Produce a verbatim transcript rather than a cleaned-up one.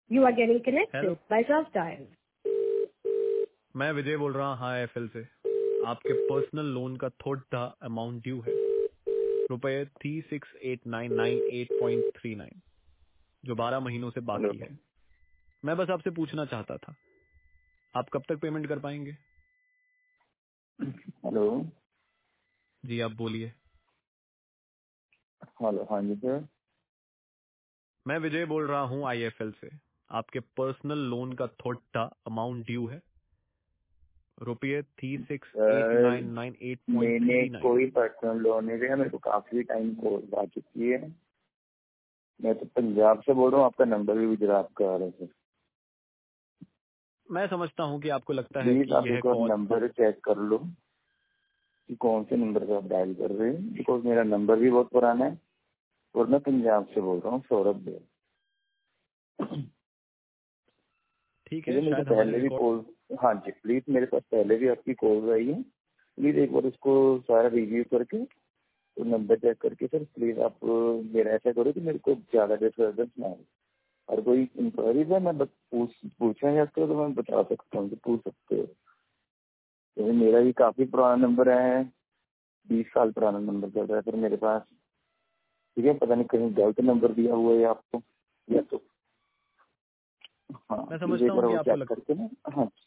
You are getting connected hello, by self dial. मैं विजय बोल रहा हूँ हाँ एफएल से। आपके पर्सनल लोन का थोड़ा अमाउंट ड्यू है, रुपए three six eight nine nine eight point three nine, जो बारह महीनों से हेलो बाकी है। मैं बस आपसे पूछना चाहता था, आप कब तक पेमेंट कर पाएंगे? हेलो जी आप बोलिए। हेलो हाँ जी सर। मैं विजय बोल रहा हूँ आईएफएल से। आपके पर्सनल लोन का थोड़ा अमाउंट ड्यू है, रुपये three six eight sir nine nine eight point मैंने थ्री नाइन। कोई पर्सनल लोन नहीं लिया, मेरे को काफी टाइम कोर्स आ चुकी है। मैं तो पंजाब से बोल रहा हूँ, आपका नंबर भी गुजरात का आ रहा है सर। मैं समझता हूँ कि आपको लगता है प्लीज कि आप यह एक बार कॉल नंबर चेक कर लो कि कौन से नंबर पे आप डायल कर रहे हैं, बिकॉज मेरा नंबर भी बहुत पुराना है और मैं पंजाब से बोल रहा हूँ, सौरभ देव। ठीक ठीक है, है, मेरे को शायद हमारे पहले भी रिकॉर्ड। कॉल, हाँ जी प्लीज, मेरे पास पहले भी आपकी कॉल आई है। प्लीज एक बार उसको सारा रिव्यू करके तो नंबर चेक करके सर प्लीज आप मेरा ऐसा करो कि मेरे को ज्यादा डिस्टर्बेंस ना हो। और कोई इंक्वायरीज है, मैं बस पूछ पूछना चाहते हो तो मैं बता सकता हूँ कि पूछ सकते हो। तो मेरा भी काफी पुराना नंबर है, बीस साल पुराना नंबर चल रहा है सर मेरे पास। ठीक है, पता नहीं कहीं गलत नंबर दिया हुआ है आपको या तो। हाँ मैं प्लीज समझता एक हूँ बार कि वो आपको चेक लग, करके ना। हाँ